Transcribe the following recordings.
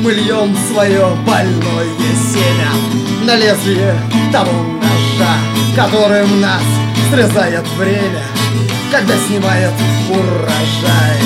мы льем свое больное семя на лезвие того ножа, которым нас срезает время, когда снимает урожай.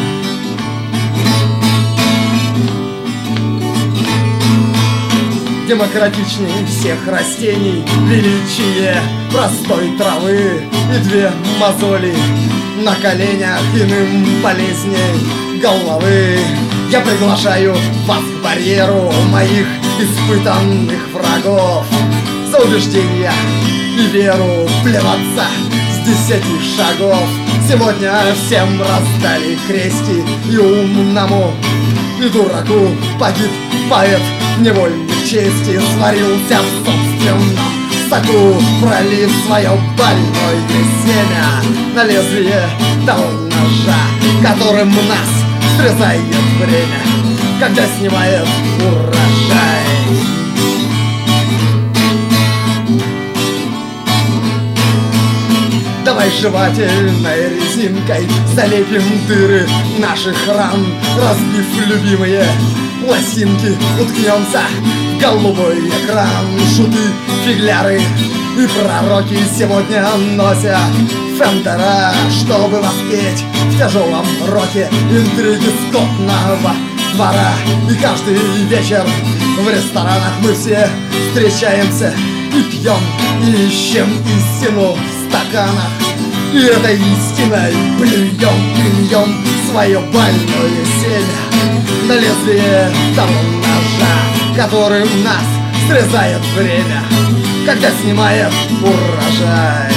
Демократичнее всех растений величие простой травы и две мозоли на коленях, иным болезней головы. Я приглашаю вас к барьеру моих испытанных врагов за убеждения и веру плеваться с 10 шагов. Сегодня всем раздали крести, и умному, и дураку погиб поэт невольной чести, сварился в собственном соку, пролив свое больное семя на лезвие того ножа, которым нас срезает время, когда снимает урожай. Давай жевательной резинкой залепим дыры наших ран, разбив любимые пластинки, уткнемся в голубой экран. Шуты, фигляры и пророки сегодня носят фендера, чтобы воспеть в тяжелом роке интриги скотного двора. И каждый вечер в ресторанах мы все встречаемся и пьем, и ищем истину в стаканах. И этой истиной плюем свое больное семя на лезвие того ножа, которым нас срезает время, когда снимает урожай.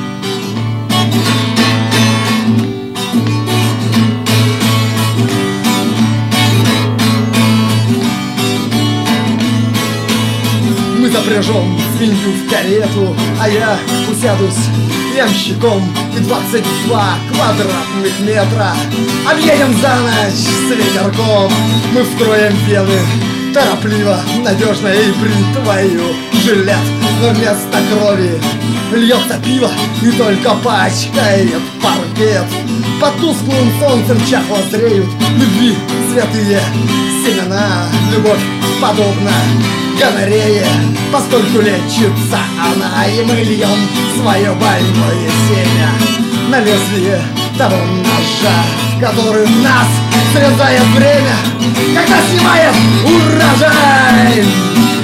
Мы запряжем свинью в карету, а я усядусь ямщиком, и 22 квадратных метра объедем за ночь с ветерком. Мы встроим вены торопливо, надежно и бритвою жилет, но вместо крови льется пиво и только пачкает паркет. Под тусклым солнцем чахло зреют любви святые семена. Любовь подобна гонорея, поскольку лечится она, и мы льем свое больное семя на лезвие того ножа, которым нас срезает время, когда снимает урожай.